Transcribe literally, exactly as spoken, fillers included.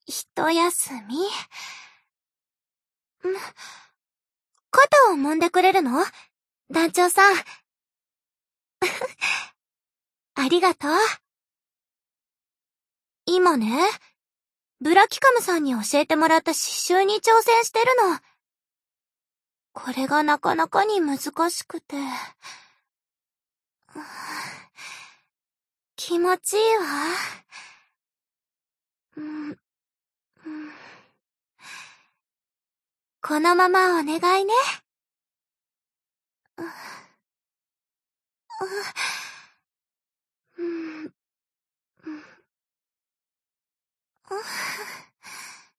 一休み。ん肩を揉んでくれるの？団長さん。ありがとう。今ね、ブラキカムさんに教えてもらった刺繍に挑戦してるの。これがなかなかに難しくて。気持ちいいわ。うんうん、このままお願いね。うんうんうん